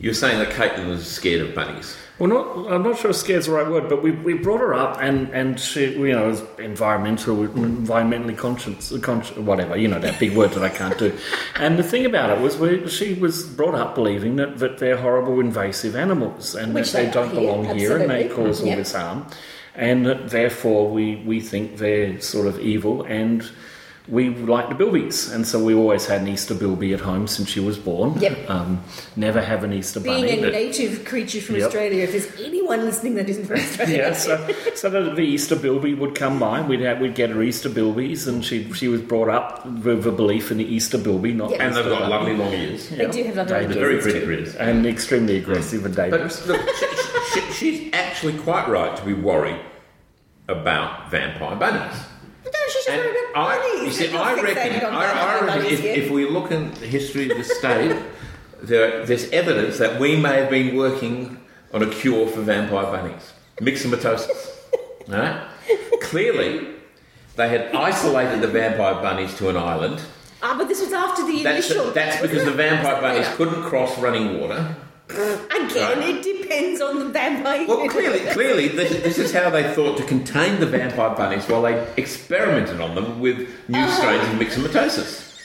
You're saying that Caitlin was scared of bunnies. Well, I'm not sure scared's the right word, but we brought her up and she, is environmentally conscious, whatever, that big word that I can't do. And the thing about it was she was brought up believing that they're horrible invasive animals and that they don't belong here and they cause all this harm. And that therefore we think they're sort of evil and we like the bilbies, and so we always had an Easter bilby at home since she was born. Yep. Never have an Easter bunny. Being a native creature from Australia, if there's anyone listening that isn't from Australia. Yeah, so the Easter bilby would come by, and we'd get her Easter bilbies, and she was brought up with a belief in the Easter bilby, not and they've got lovely long ears. They do have lovely ears. Very pretty critters. And extremely aggressive and dangerous. But look, she's actually quite right to be worried about vampire bunnies. No, she's just worried about bunnies. I reckon if we look in the history of the state, there's evidence that we may have been working on a cure for vampire bunnies. Myxomatosis. Right? Clearly, they had isolated the vampire bunnies to an island. But this was after the initial... That's because the vampire bunnies couldn't cross running water. Again, it depends on the vampire. Well, clearly, this is how they thought to contain the vampire bunnies while they experimented on them with new strains of myxomatosis.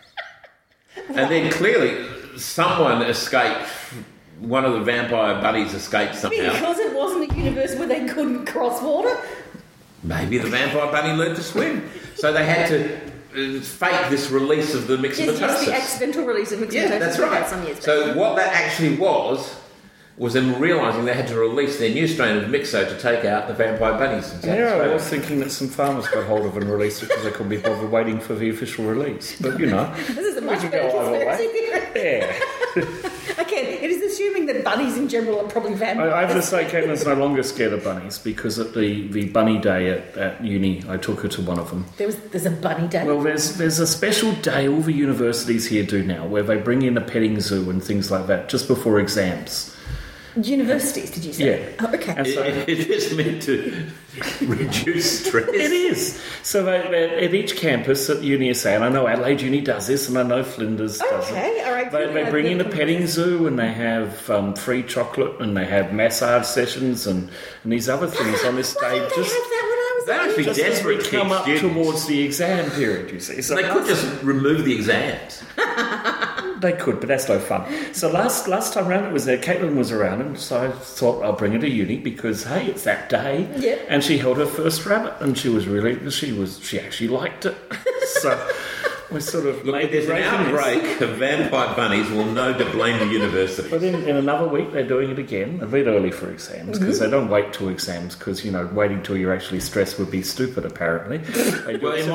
And then clearly, someone escaped. One of the vampire bunnies escaped somehow. Because it wasn't a universe where they couldn't cross water. Maybe the vampire bunny learned to swim, so they had to fake this release of the myxomatosis. Yes, the accidental release of myxomatosis. Yeah, that's right. Some years back. So what that actually was them realising they had to release their new strain of myxo to take out the vampire bunnies. I was thinking that some farmers got hold of and released it because they couldn't be bothered waiting for the official release. But, This is a much better conspiracy theory. Yeah. Again, it is assuming that bunnies in general are probably vampires. I have to say Caitlin's no longer scared of bunnies because at the bunny day at uni, I took her to one of them. There's a bunny day? Well, there's a special day all the universities here do now where they bring in a petting zoo and things like that just before exams. Universities, did you say? Yeah. Oh, okay. And so, it is meant to reduce stress. It is. So at each campus at UniSA, and I know Adelaide Uni does this, and I know Flinders does it. Okay, all right. They bring in a petting zoo, and they have free chocolate, and they have massage sessions, and these other things on this stage. Why did they have that when I was They must be desperate to come up towards the exam period, you see. So they could just remove the exams. They could, but that's no fun. So last time round it was there. Caitlin was around, and so I thought I'll bring her to uni because hey, it's that day. Yep. And she held her first rabbit, and she actually liked it. So we sort of look. If there's an outbreak of vampire bunnies, we'll know to blame the university. But in another week they're doing it again, a bit early for exams because they don't wait till exams because waiting till you're actually stressed would be stupid apparently. Well, it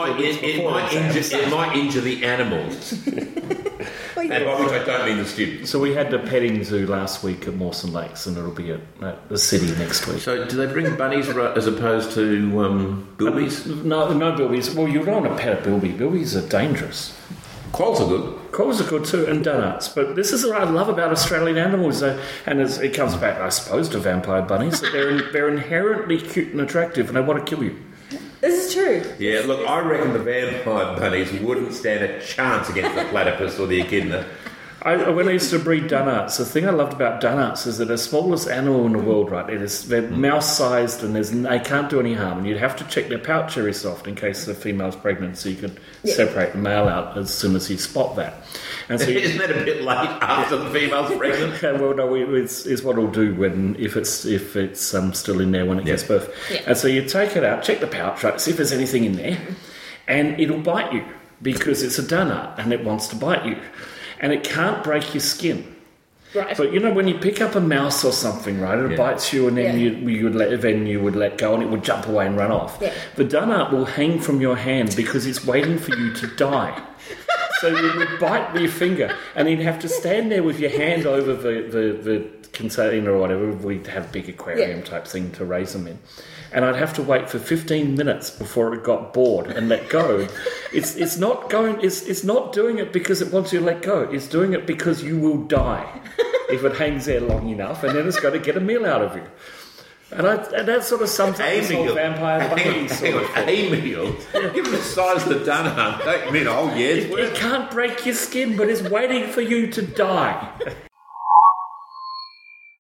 might injure the animals. And by which I don't mean the students. So we had the petting zoo last week at Mawson Lakes, and it'll be at the city next week. So do they bring bunnies as opposed to bilbies? No bilbies. Well, you don't want to pet a bilby. Bilbies are dangerous. Quolls are good. Quolls are good too, and donuts. But this is what I love about Australian animals, and it comes back, I suppose, to vampire bunnies. That they're inherently cute and attractive, and they want to kill you. This is true. Yeah, look, I reckon the vampire bunnies wouldn't stand a chance against the platypus or the echidna. When I used to breed dunuts, the thing I loved about dunuts is they're the smallest animal in the world, right? They're mouse-sized and they can't do any harm. And you'd have to check their pouch very soft in case the female's pregnant so you could separate the male out as soon as you spot that. And so isn't that a bit late after the female's pregnant? Well, no, it's what it'll do if it's still in there when it gives birth. Yeah. And so you take it out, check the pouch, right, see if there's anything in there, and it'll bite you because it's a donut and it wants to bite you. And it can't break your skin. Right. But when you pick up a mouse or something, right, it bites you and then you would let go and it would jump away and run off. Yeah. The donut will hang from your hand because it's waiting for you to die. So you would bite your finger and you'd have to stand there with your hand over the container or whatever. We'd have a big aquarium type thing to raise them in. And I'd have to wait for 15 minutes before it got bored and let go. It's not doing it because it wants you to let go. It's doing it because you will die if it hangs there long enough, and then it's got to get a meal out of you. And that sort of sums up this whole vampire bunny sort of thing. A meal? Given the size of the donut, don't mean, It can't break your skin, but it's waiting for you to die.